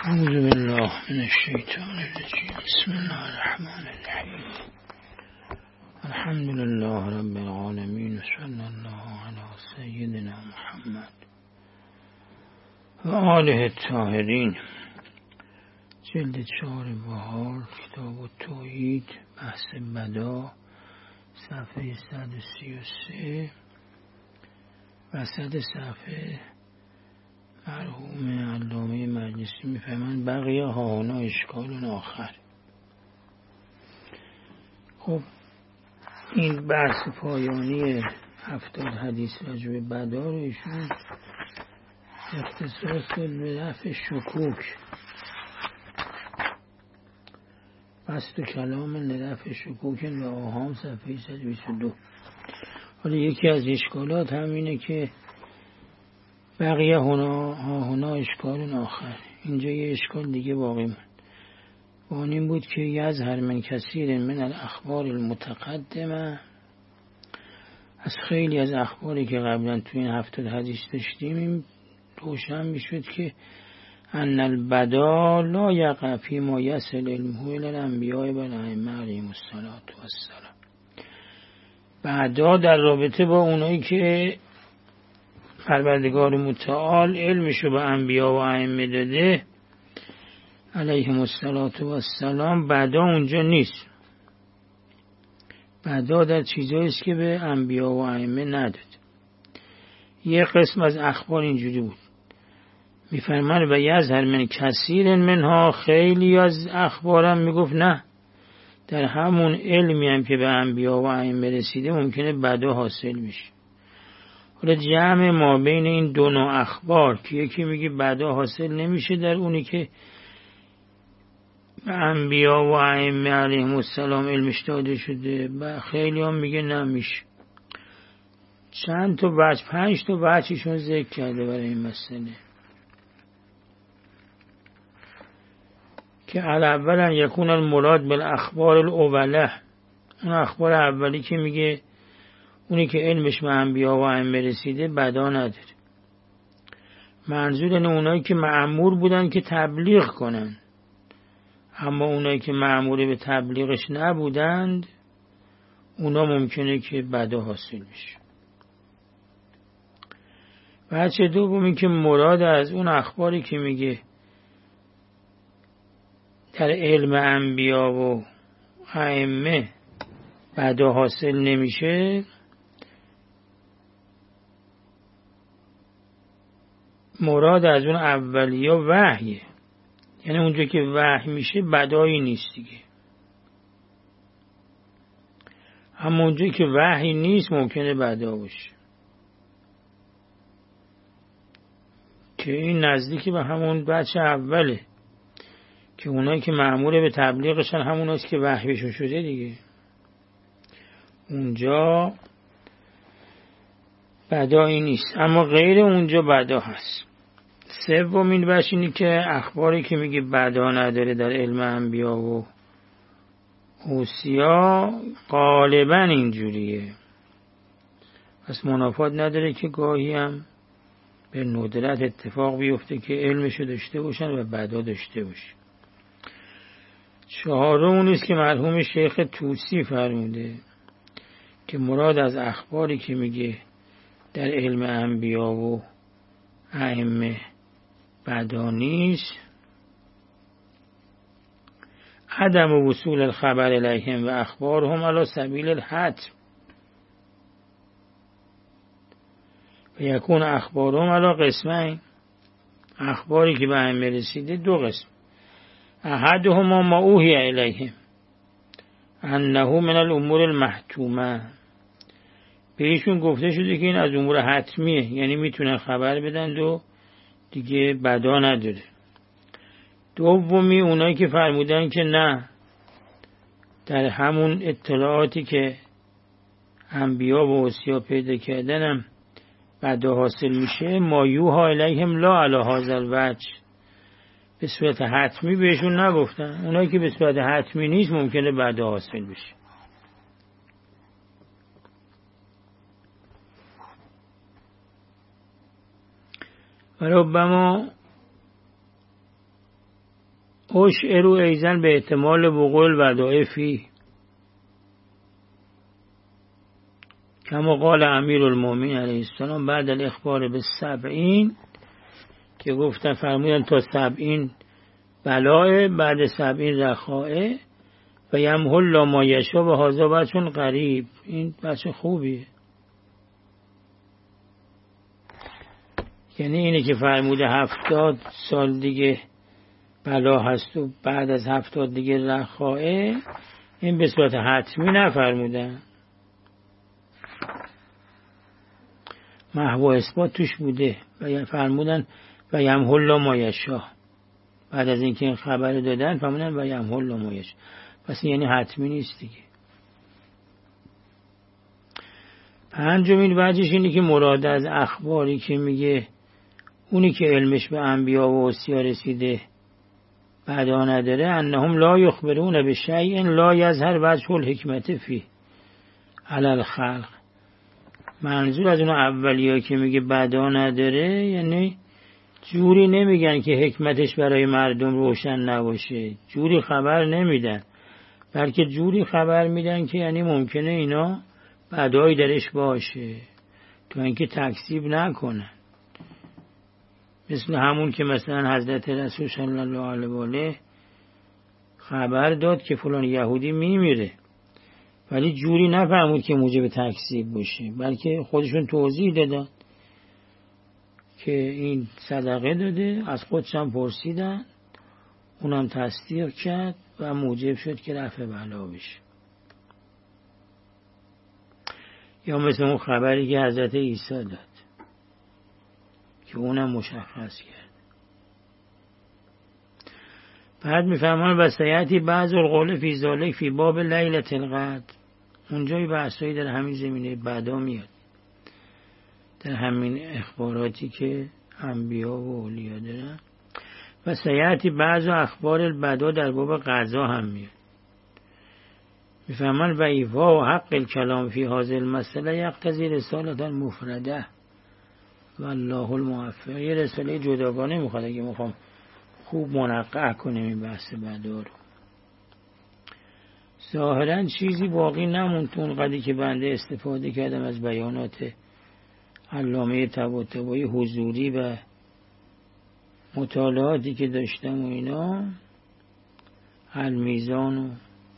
أعوذ بالله من الشيطان الرجيم. بسم الله الرحمن الرحيم. الحمد لله رب العالمين وصلى الله على سيدنا محمد و آله الطاهرین. جلد 4 بهار، کتاب التوحید، بحث بدا، صفحه 133. وسط صفحه مرحوم علامه مجلسی میفهمند بقیه هاهنا اشکال آخر. خب این بحث پایانی 70 حدیث راجع به بدا رو ایشون اختصاص داد به رفع شکوک. بسط کلام لرفع شکوک و آهام، صفحه 122. حالا یکی از اشکالات همینه که بقیه هاهنا اشکال آخر. اینجا یه اشکال دیگه باقی موند. و آن این بود که یظهر من کثیر من الاخبار المتقدمه، از خیلی از اخباری که قبلا توی این 70 حدیث داشتیم این روشن میشد که ان البدا لا یقع فی ما یصل علمه الی الانبیاء و الائمه علیهم الصلاة والسلام. بدا در رابطه با اونایی که پروردگار متعال علمشو به انبیا و ائمه داده علیهم الصلاة والسلام، بدا اونجا نیست. بدا در چیزایی است که به انبیا و ائمه نداد. یه قسم از اخبار اینجوری بود، میفرمان و یظهر من کثیر منها، خیلی از اخبارم میگفت نه، در همون علمی هم که به انبیا و ائمه رسیده ممکنه بدا حاصل بشه. حالا جمع ما بین این دو نوع اخبار که یکی میگه بدا حاصل نمیشه در اونی که به انبیا و ائمه علیهم السلام علمش داده شده، و خیلی هم میگه نمیشه. چند تا وجه، 5 تا وجهشون ذکر کرده برای این مسئله که اولا یکون المراد بالاخبار الاوله، اون اخبار اولی که میگه اونی که علمش به انبیا و ائمه رسیده بدا نداره. منظور اینه اونایی که مأمور بودن که تبلیغ کنن، اما اونایی که مأمور به تبلیغش نبودند اونا ممکنه که بدا حاصل بشه. بچه دومی که مراد از اون اخباری که میگه در علم انبیا و ائمه بدا حاصل نمیشه، مراد از اون اولیا وحیه. یعنی اونجا که وحی میشه بدایی نیست دیگه، اما اونجا که وحی نیست ممکنه بدا باشه، که این نزدیکی به همون بچه اوله که اونایی که مأمور به تبلیغشن هموناست که وحیشون شده دیگه، اونجا بدایی نیست، اما غیر اونجا بدا هست. سومین بحث اینه که اخباری که میگه بدا نداره در علم انبیا و اوصیا غالبا اینجوریه، پس منافات نداره که گاهی هم به ندرت اتفاق بیفته که علمشو داشته باشن و بدا داشته باشه. چهارم اون است که مرحوم شیخ طوسی فرموده که مراد از اخباری که میگه در علم انبیا و ائمه بدا نیست، عدم وصول الخبر الیهم و اخبارهم علی سبیل الحتم و یکون اخبارهم علی قسمین. اخباری که به ائمه رسیده دو قسم، احدهما ما اوحی الیهم انه من الامور المحتومه، بهشون گفته شده که این از امور حتمیه، یعنی میتونن خبر بدن و دیگه بدا نداره. دومی اونایی که فرمودن که نه، در همون اطلاعاتی که انبیا و اوصیا پیدا کردنم بدا حاصل میشه، ما یوها الیهم لا علی هذا الوجه، به صورت حتمی بهشون نگفتن. اونایی که به صورت حتمی نیست ممکنه بدا حاصل بشه. و ربما اشعروا ایزن به احتمال وقوع الودائفی کما قال امیر المؤمنین علیه السلام بعد الاخبار به 70 که گفتن فرمودن تا 70 بلاه بعد 70 رخائه و یمحو الله ما یشاء و هذا بچون قریب. این بچه خوبیه، یعنی اینه که فرموده 70 سال دیگه بلا هست و بعد از 70 دیگه رخائه، این به صورت حتمی نفرمودن، محو و اثبات توش بوده و فرمودن و یمحو الله ما یشاء. بعد از اینکه این خبر دادن فرمودن و یمحو الله ما یشاء، پس یعنی حتمی نیست دیگه. پنجمین وجهش اینه که مراد از اخباری که میگه اونی که علمش به انبیا و اوصیا رسیده بعدا نداره، انهم لا یخبرون بشیء لا یظهر وجه الحکمت فیه علی الخلق. منظور از اون اولیا که میگه بعدا نداره یعنی جوری نمیگن که حکمتش برای مردم روشن نباشه، جوری خبر نمیدن، بلکه جوری خبر میدن که یعنی ممکنه اینا بعدایی درش باشه تو اینکه تکذیب نکنن. مثل همون که مثلا حضرت رسول صلی الله علیه و آله خبر داد که فلان یهودی میمیره، ولی جوری نفرمود که موجب تکذیب باشه، بلکه خودشون توضیح دادن که این صدقه داده، از خودش هم پرسیدن، اونم تصدیق کرد و موجب شد که رفع بلا بشه. یا مثل اون خبری که حضرت عیسی داد که اونم مشخص کرد. بعد میفهمان و سیعتی بعض القول فی ذالک فی باب لیلة القدر. اونجای بحثایی در همین زمینه بعدا میاد، در همین اخباراتی که انبیا و اولیا دارن. و سیعتی بعض اخبار البدا در باب قضا هم میاد. میفهمان و ایفا و حق الکلام فی هذه المسئله یقتضی رسالة مفرده والله الموفق. یه رساله جداگانه میخواد اگه میخوام خوب منقع کنیم این بحث بدا رو. ظاهرا چیزی باقی نموند اون قدری که بنده استفاده کردم از بیانات علامه طباطبایی حضوری و مطالعاتی که داشتم و اینا، المیزان و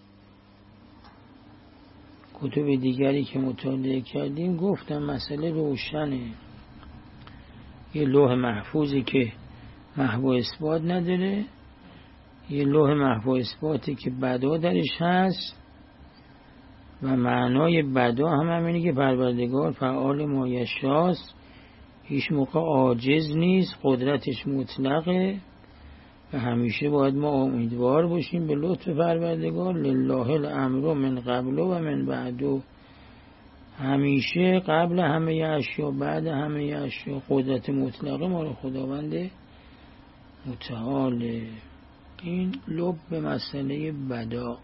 کتب دیگری که مطالعه کردیم، گفتم مسئله روشنه. یه لوح محفوظی که محو اثبات نداره، یه لوح محو اثباتی که بدا درش هست و معنای بدا هم همینه که پروردگار فعال ما یشاست، هیچ موقع عاجز نیست، قدرتش مطلقه و همیشه باید ما امیدوار باشیم به لطف پروردگار. لله الامر من قبل و من بعد، همیشه قبل همه اشیا بعد همه اشیا قدرت مطلقه ما رو خداوند متعال. این لب به مسئله بدا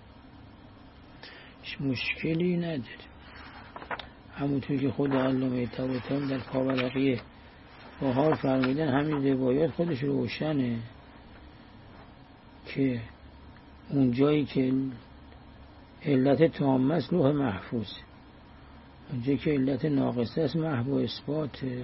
هیچ مشکلی نداره. همونطور که خود علامه طباطبایی در پاورقی بهار فرمودن، همین روایات خودش روشنه که اون جایی که علت تامه است لوح محفوظ، اونجایی که علت ناقصه است محو اثباته.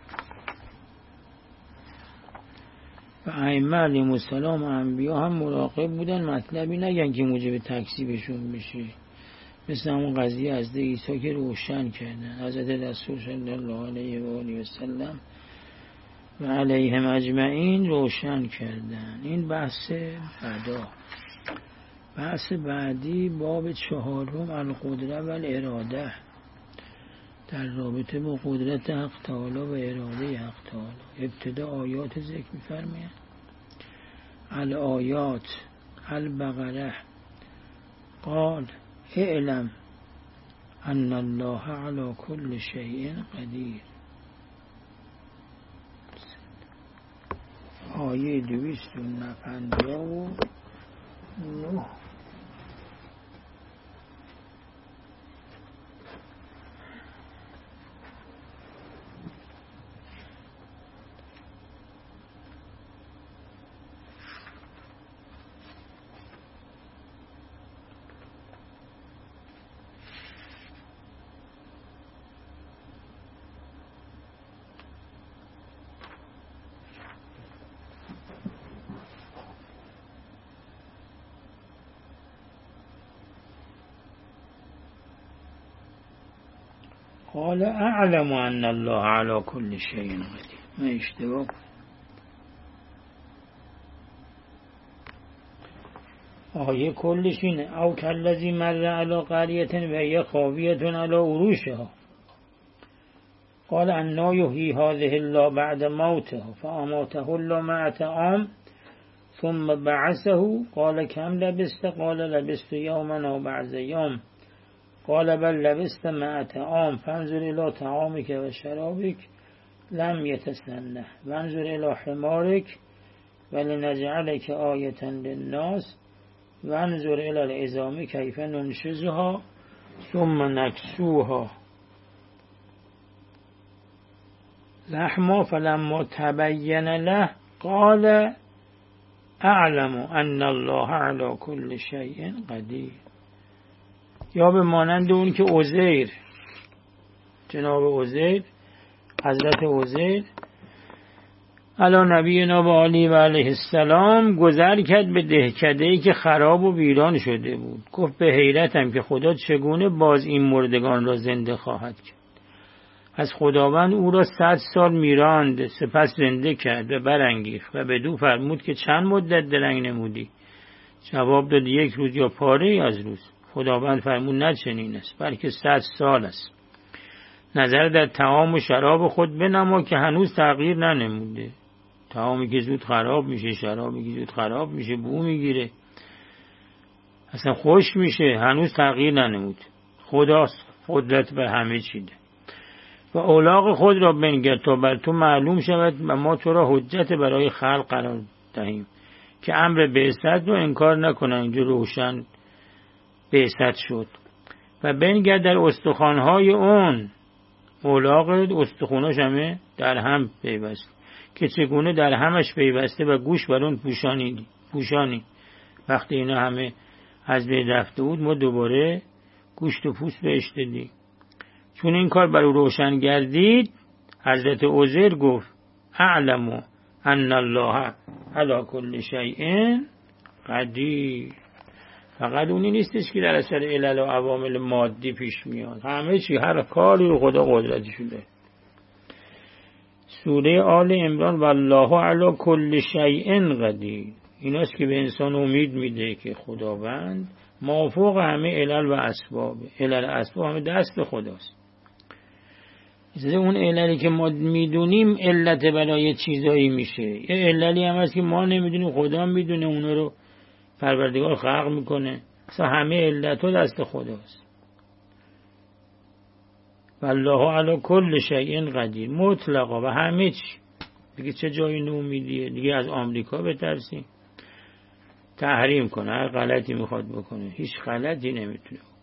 و ائمه علیهم السلام و انبیا هم مراقب بودن مطلبی نگن که موجب تکذیبشون بشه، مثل همون قضیه از عیسی که روشن کردن. حضرت رسول صلی الله علیه و آله و سلم و علیهم اجمعین روشن کردن. این بحث بدا. بحث بعدی باب 4 القدره و الاراده، در رابطه با قدرت حق تعالی و اراده حق تعالی. ابتدا آیات ذکر می‌فرماید. الآیات البقره قال اعلم ان الله علی کل شیء قدیر. آیه 259. قال اعلم ان الله على كل شيء قدیر. من اشتباه آیه کلش اینه او کالذی مر علی قریة و هی خاویة علی عروشها قال انا یحیی هذه الله بعد موتها فاماته الله 100 عام ثم بعثه قال كم لبست قال لبست يوما او بعض يوم قال بل لبست 100 عام فانظر الى طعامك و شرابك لم يتسنه وانظر الى حمارك ولنجعلك آیة للناس وانظر الى العظام کیف ننشزها ثم نکسوها لحما فلما تبین له قال اعلم ان الله على كل شيء قدیر. یا به مانند اون که عزیر، جناب عزیر، حضرت عزیر علی نبینا و آله و علیه السلام گذر کرد به دهکده‌ای که خراب و ویران شده بود. گفت به حیرتم که خدا چگونه باز این مردگان را زنده خواهد کرد. از خداوند او را 100 سال میراند، سپس زنده کرد و برانگیخت و بدو فرمود که چند مدت درنگ نمودی؟ جواب داد 1 روز یا پاره از روز. خداوند فرمود نه چنین است، بلکه 100 سال است. نظر در طعام و شراب خود بنما که هنوز تغییر ننموده. طعامی که زود خراب میشه، شرابی که زود خراب میشه، بو میگیره، اصلا خوش میشه، هنوز تغییر ننمود. خداست، قدرت بر همه چیده. و اولاغ خود را بنگر تا بر تو معلوم شود و ما تو را حجت برای خلق قرار دهیم که امر بعثت رو انکار نکنن. اینجا روشن بعثت شد. و بنگر در استخوان‌های اون، اولاغ استخوناش همه در هم پیوسته که چگونه در همش پیوسته و گوش بر اون پوشانی. وقتی اینا همه از بین رفته بود ما دوباره گوشت و پوست بهش دادیم. چون این کار بر او روشن گردید حضرت عزیر گفت اعلم ان الله علی کل شیء قدیر. فقط اونی نیستش که در اثر علل و عوامل مادی پیش میاد، همه چی، هر کاری رو خدا قدرتی شده. سوره آل عمران والله علی کل شیء قدیر. ایناست که به انسان امید میده که خداوند مافوق همه علل و اسباب. علل و اسباب همه دست خداست. اون عللی که ما میدونیم علت برای چیزایی میشه، یه عللی هم هست که ما نمیدونیم، خدا میدونه، اونا رو پروردگار خلق میکنه. اصلا همه علت ها دست خداست. والله علی کل شیء قدیر، مطلقا و همه چی. دیگه چه جایی نومیدیه؟ دیگه از آمریکا بترسیم تحریم کنه، هر غلطی میخواد بکنه، هیچ غلطی نمیتونه بکنه.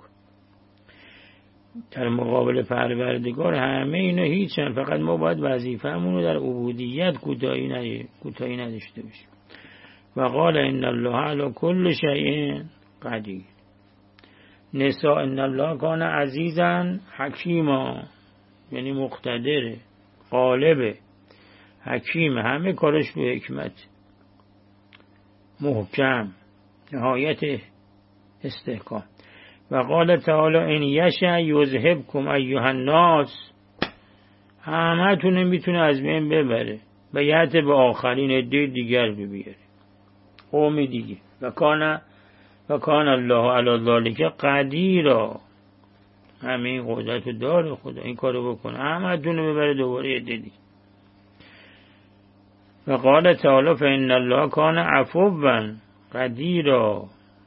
در مقابل پروردگار همه اینا هیچن. فقط ما باید وظیفه‌مون رو در عبودیت کوتاهی نداشته باشیم. و قال ان الله علی کل شیء قدیر. نساء ان الله کان عزیزا حکیما، یعنی مقتدره، غالبه، حکیم، همه کارش به حکمت، محکم، نهایت استحکام. و قال تعالی ان یشأ یذهبکم ایها الناس، همه تونه میتونه از بین ببره و یأت به آخرین عده دیگر ببیاره، قوم دیگه. و کان الله علی ذلک قدیرا، همین قدرت داره خدا این کارو بکنه، همه تونه ببره دوباره عده دیگه. و قال تعالی فإن الله کان عفوا قدیرا.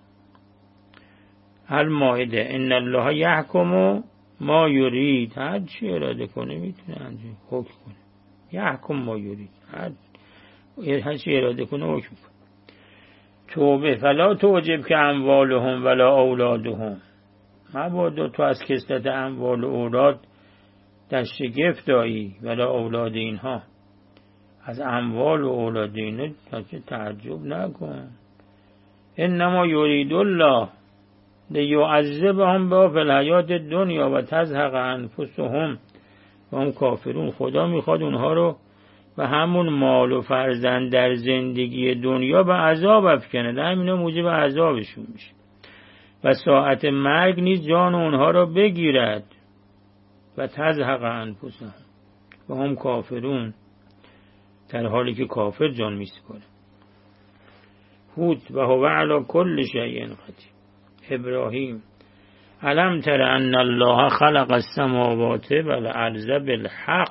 المائده ان الله یحکم ما یرید، هر چی اراده کنه میتونه انجام حکم کنه. یحکم ما یرید، هر چی اراده کنه حکم کنه. توبه فلا توجب که اموالهم ولا اولادهم، مبادا تو از کثرت اموال و اولاد در شگفت آیی، ولا اولاد اینها، از اموال و اولاد اینها تعجب نکن. انما یرید الله لیعذبهم بها فی الحیات الدنیا و تزهق انفسهم و هم کافرون. خدا میخواد اونها رو و همون مال و فرزند در زندگی دنیا به عذاب افکنه، در همینا موجب عذابشون میشه. و ساعت مرگ نیز جان اونها را بگیرد، و تزهق انفسهم و هم کافرون، در حالی که کافر جان میسپاره. هود و هو علی کل شیء قدیر. ابراهیم الم تر ان الله خلق السماوات والارض بالحق.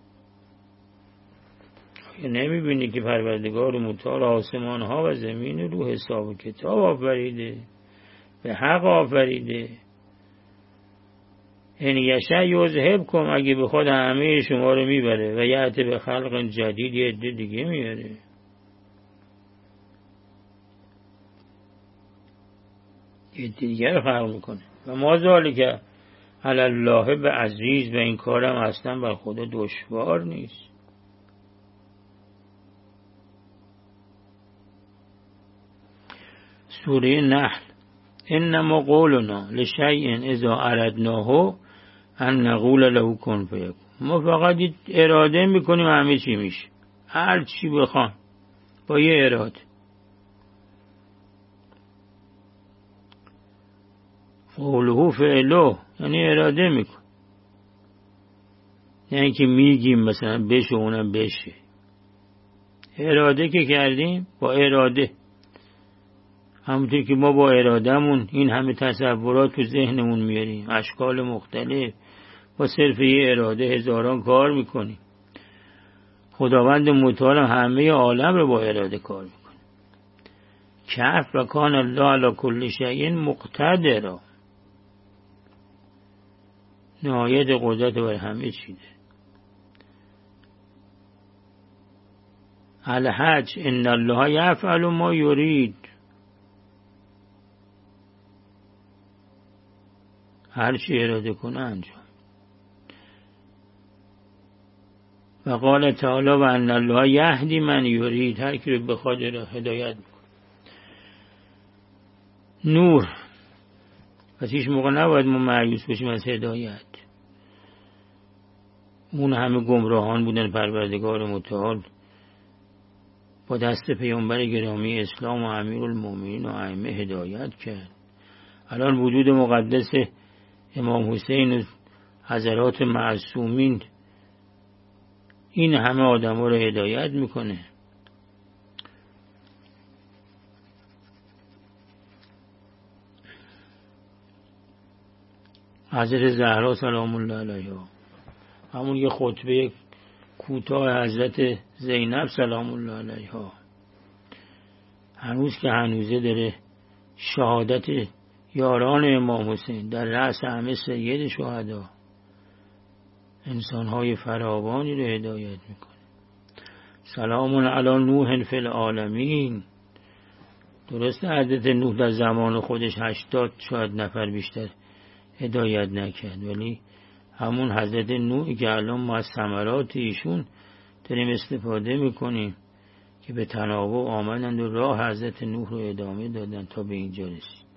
نمیبینی که پروردگار متعال آسمان ها و زمین رو حساب و کتاب آفریده، به حق آفریده. این یشاء یذهبکم، اگه به خود همه شما رو میبره و یأتی به خلق جدید، یه عده دیگه میاره. یه دیگه رو خلق میکنه. و ما ذالک علی الله به عزیز، و این کارم اصلا بر خدا دشوار نیست. سوره نحل انما قولنا لشیء اذا اردناه ان نقول له کن فیکون. ما فقط اراده میکنیم همه چی میشه، هر چی بخوام با یه اراده. قوله فعله یعنی اراده میکن، یعنی که میگیم مثلا بشه اونم بشه. اراده که کردیم با اراده، همونطور که ما با ارادهمون این همه تصورات تو ذهنمون میاریم، اشکال مختلف، با صرف یه اراده هزاران کار میکنیم. خداوند متعال همه عالم رو با اراده کار میکنه. کهف و کان الله علی کل شیء مقتدر، نهایت قدرت بر همه چیزه. الحج ان الله یفعل ما یرید، هر چی اراده کنه انجام. و قال تعالی و ان الله یهدی من یرید، هر کی رو بخواد هدایت میکنه. نور، پس هیچ موقع نباید ما مایوس بشیم از هدایت. اون همه گمراهان بودن، پروردگار متعال با دست پیامبر گرامی اسلام و امیرالمومنین و ائمه هدایت کرد. الان وجود مقدس امام حسین و حضرات معصومین این همه آدم‌ها رو هدایت میکنه. حضرت زهرا سلام الله علیها، همون یه خطبه کوتاه حضرت زینب سلام الله علیها، هنوز که هنوزه داره شهادت یاران امام حسین در رأس همه سید شهدا، انسانهای فراوانی رو هدایت میکنه. سلام علی نوح فی العالمین. درسته حضرت نوح در زمان خودش 80 شاید نفر بیشتر هدایت نکرد، ولی همون حضرت نوحی که الان ما از ثمرات ایشون داریم استفاده میکنیم که به تناوب آمدند و راه حضرت نوح رو ادامه دادن تا به اینجا رسید.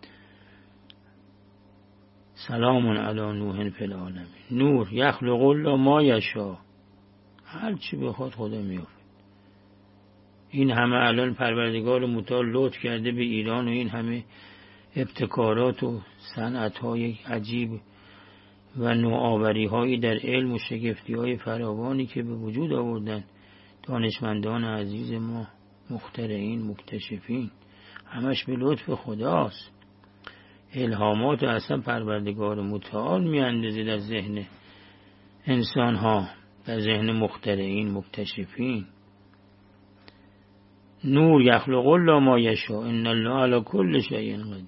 سلام علی نوح فی العالمین. نور یخلق الله ما یشاء، هر چی بخواد خدا میافرید. این همه الان پروردگار متعال لطف کرده به ایران و این همه ابتکارات و صنعت‌های عجیب و نوآوری‌هایی در علم و شگفتی‌های فراوانی که به وجود آوردن دانشمندان عزیز ما، مخترعین، مکتشفین، همش به لطف خداست. الهامات اصلا پروردگار متعال میاندازه در ذهن انسان‌ها، در ذهن مخترعین، مکتشفین. نور یخلق الله ما یشاء ان الله علی کل شیء قدیر.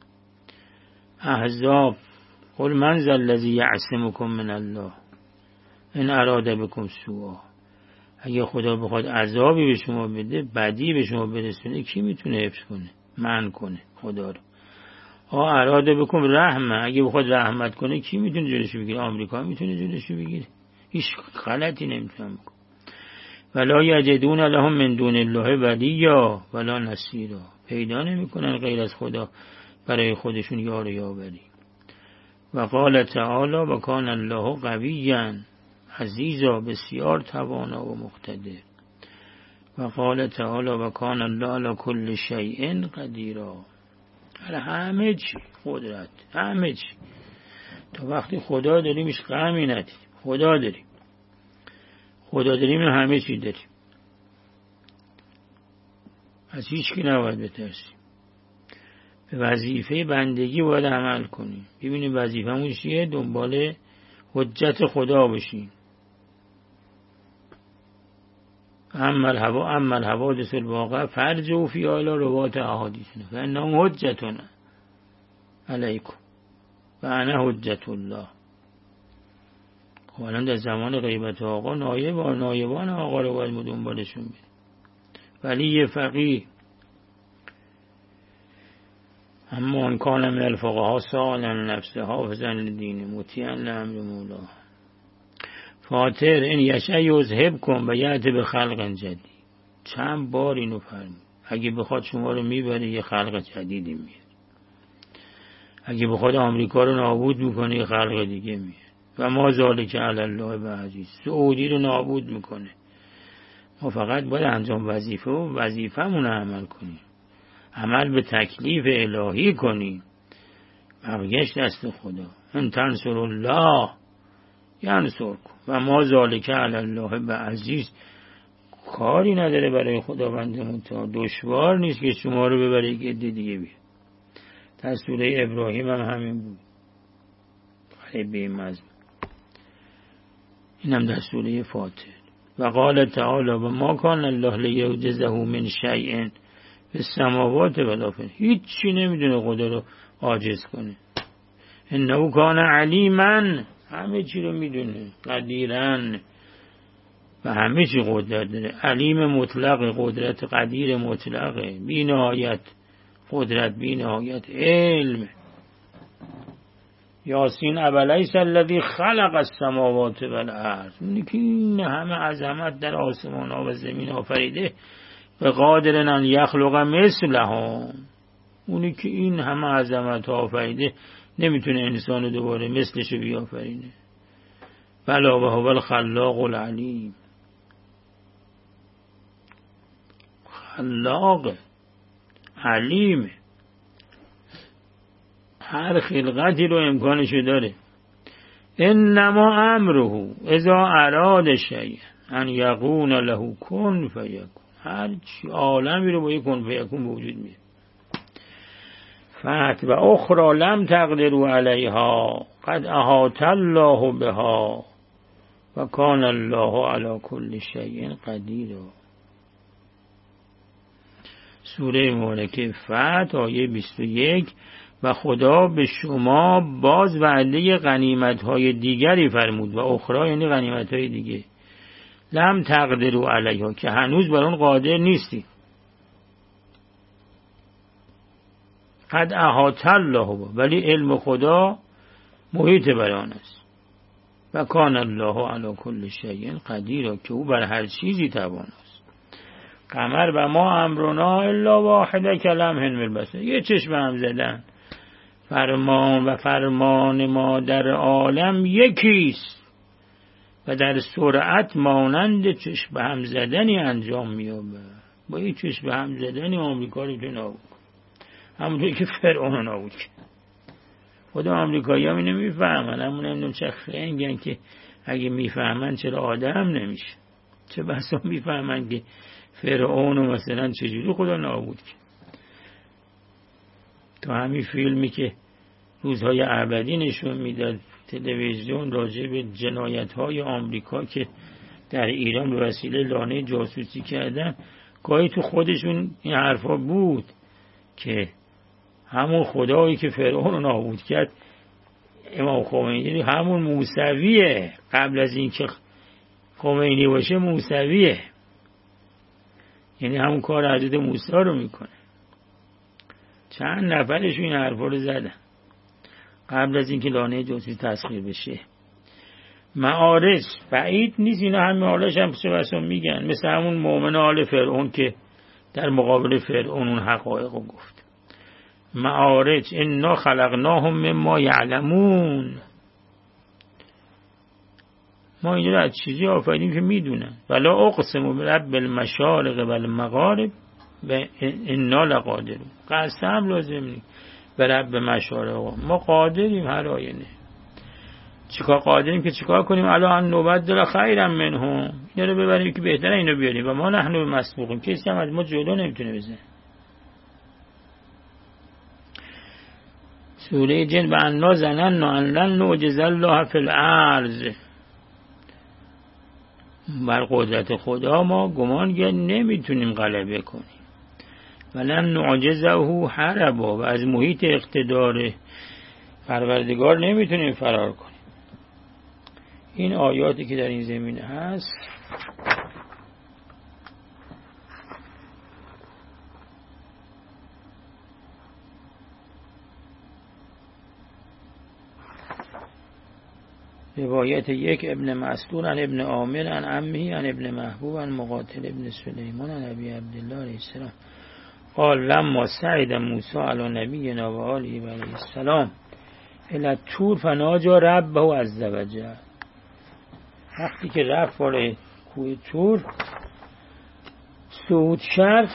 احزاب قل من ذا الذی یعصمکم من الله ان اراد بکم سوءا. اگه خدا بخواد عذابی به شما بده، بدی به شما برسونه، کی میتونه حفظ کنه، منع کنه خدا رو؟ اراده بکم رحمه، اگه بخواد رحمت کنه کی میتونه جلوشو بگیره؟ آمریکا میتونه جلوشو بگیره؟ هیچ غلطی نمیتونه بکنه. ولا یجدون لهم من دون الله ولیا ولا نصیرا، پیدا نمیکنن غیر از خدا برای خودشون یار و یاوری. و قال تعالی و کان الله قویا عزیزا، بسیار توانا و مقتدر. و قال تعالی و کان الله علی کل شیء قدیرا، همه چی قدرت، همه چی. تا وقتی خدا داریم هیچ غمی نداریم. خدا داریم همه چی داریم. از هیچ کی نباید بترسیم. به وظیفه بندگی باید عمل کنیم. ببینیم وظیفه‌مون چیه، دنبال حجت خدا بشیم. اما الحوادث الواقع فرجوا فی الی روات احادیثنا فانهم حجتنا علیکم و انا حجت الله. خب الان در زمان غیبت آقا نایبان آقا رو باید دنبالشون بریم. ولی فقیه اما ان کان من الفقهاء سالا نفسه حافظا لدین مطیعا لامر مولا فاتر این یشاء یذهب کن و یأتی بخلق جدید. چند بار اینو فرمود. اگه بخواد شما رو میبره یه خلق جدیدی میاد. اگه بخواد آمریکا رو نابود میکنه یه خلق دیگه میاد. و ما ذالک علی الله بعزیز. سعودی رو نابود میکنه. ما فقط باید انجام وظیفه‌مون رو عمل کنیم. عمل به تکلیف الهی کنیم. بقیه‌اش دست خدا. ان تنصر الله ینصرکم و ما ذالک علی الله بعزیز. کاری نداره برای خداوندمون تا دشوار نیست که شما رو ببره یک عده دیگه بیاد. در سوره ابراهیم هم همین بود. خیلی مضمون. اینم در سوره فاطر. و قال تعالی و ما کان الله لیعجزه من شیء فی السماوات و لا فی الارض. هیچ چی نمیدونه خدا رو عاجز کنه. انه کان علیما، همه چی رو میدونه. قدیرن، و همه چی قدرت داره. علیم مطلق، قدرت قدیر مطلقه. بی نهایت قدرت، بی نهایت علم. یاسین ابلیس الذی خلق السماوات و الارض. اونی که این همه عظمت در آسمان ها و زمین آفریده، به قادرن ان یخلق مثلهم. اونی که این همه عظمت آفریده نمیتونه انسان رو دوباره مثلشو بیافرینه. بلا و هو الخلاق العلیم. خلاق علیم، هر خلقتی رو امکانشو داره. انما امره اذا اراد شیئا ان یقول له کن فیکون. هر چی عالمی رو با یک کن فیکون به وجود میاد. فات و اخرى لم تقدروا علیها قد احاط الله بها و کان الله علی کل شیء قدیر. سوره مبارکه فتح آیه 21. و خدا به شما باز وعده غنیمت‌های دیگری فرمود. و اخرى یعنی غنیمت‌های دیگه. لم تقدروا علیها، که هنوز بر اون قادر نیستی. قد احاط الله، ولی علم خدا محیط بر آن است. و کان الله علی کل شیء قدیر، که او بر هر چیزی تواناست. قمر و ما امرنا الا واحده کلمح بالبصر. یه چشم هم زدن. فرمان ما در عالم یکیست و در سرعت مانند چشم هم زدنی انجام می‌یابد. با این چشم هم زدنی آمریکا رو تو نابود کن، همونطور که فرعون نابود کرد. خدا آمریکایی هم اینو میفهمن، همون نمیدونم چه خنگن که اگه میفهمن چرا آدم نمیشه. چه بسا میفهمن که فرعون مثلا چجوری خدا نابود کرد. تو همین فیلمی که روزهای ابدی نشون میداد تلویزیون راجع به جنایت‌های آمریکا که در ایران به وسیله لانه جاسوسی کردن، گاهی تو خودشون این حرفا بود که همون خدایی که فرعون رو نابود کرد امام خمینی همون موسویه. قبل از این که خمینی باشه موسویه، یعنی همون کار حضرت موسی رو میکنه. چند نفرشون این حرفا رو زدن قبل از اینکه لانه جاسوسی تسخیر بشه. معارج بعید نیست اینا همه حالش هم چه بسا میگن، مثل همون مؤمن آل فرعون که در مقابل فرعون اون حقایق رو گفت. معارج انا خلقناهم مما یعلمون. ما اینجا رو از چیزی آفریدیم که میدونن. ولا اقسم برب المشارق و المغارب و انا لقادرون. قسم لازم نیست برب مشارق، ما قادریم هر آینه. چیکار قادریم که چیکار کنیم؟ الان نبدل خیرا منهم، اینا رو ببریم که بهتره اینو بیاریم و ما نحن مسبوقیم، کسی هم از ما جلو نمیتونه بزنه. سوره جن: و انا ظننا ان لن نعجز الله فی الارض، بر قدرت خدا ما گمان کردیم نمیتونیم غلبه کنیم. ولن نعجزه هربا، و از محیط اقتدار پروردگار نمیتونیم فرار کنیم. این آیاتی که در این زمینه هست روایت یک ابن مسعود عن ابن عامر عن عمه عن ابن محبوب عن مقاتل ابن سلیمان عن ابی عبدالله علیه السلام قال لما صعد موسی علی نبینا و آله و علیه السلام الی الطور فناجی ربه عز وجل، وقتی که رفت بالای کوه طور صعود کرد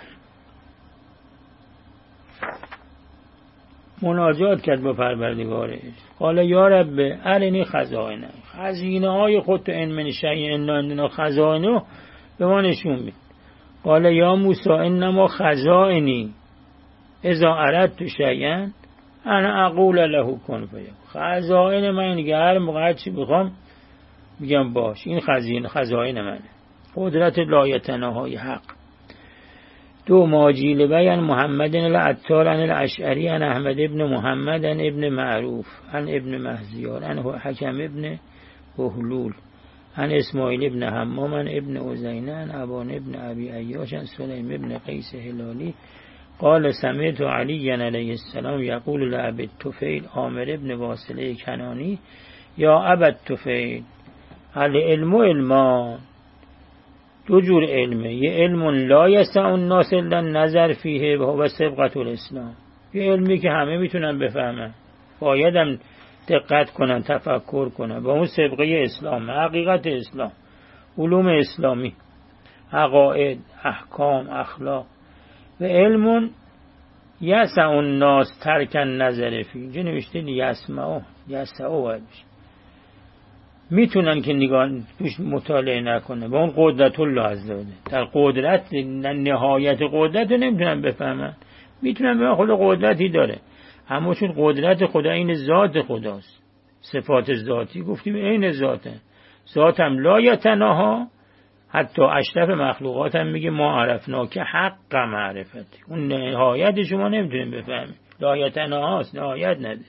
مناجات کرد با پروردگارش. قال یا رب ارنی خزائنه، خزینه های خودت ان من شیء الا عندنا خزائنه به ما نشون بده. قال یا موسی انما خزائنی اذا اردت شیئا انا اقول له کن فیکون، خزائن من دیگه هر موقع چی بخوام میگم باش. این خزائن منه، قدرت لایتناهای حق. دو ماجیل بیان محمد العطار عن الاشعری عن احمد ابن محمد عن ابن معروف عن ابن مهزیار عن حکم ابن بهلول عن اسماعیل ابن حمام عن ابن عزینه عن ابان ابن ابی عیاش عن سلیم ابن قیس هلالی قال سمعت علی علیه السلام یقول لابی الطفیل عامر ابن واصله کنانی یا ابا الطفیل العلم علمان، دو جور علمه، یه علم لا یسع الناس الا النظر فیه و هو سبقة الاسلام، یه علمی که همه میتونن بفهمن، بایدم دقت کنن تفکر کنن، با اون سبقه اسلام، حقیقت اسلام، علوم اسلامی، عقاید، احکام، اخلاق. و علم یسع الناس ترک النظر فیه، اینجا نوشته یسعو باید بشه، میتونن که نگاه توش مطالعه نکنه، با اون قدرت الله عز وجل، در قدرت نهایت قدرت رو نمیتونن بفهمن، میتونن به خود قدرتی داره، اما چون قدرت خدا این ذات خداست، صفات ذاتی گفتیم این ذاته، ذاتم لا یتناها، حتی اشرف مخلوقات هم میگه ما عرفنا که حق معرفت، اون نهایت شما نمیتونین بفهمید، لا یتناهاست، نهایت نده.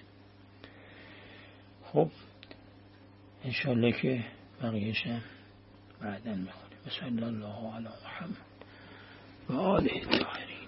خب انشالله که بقیه‌شم بعداً بخونیم. صلی الله علی محمد و آله الطاهرین.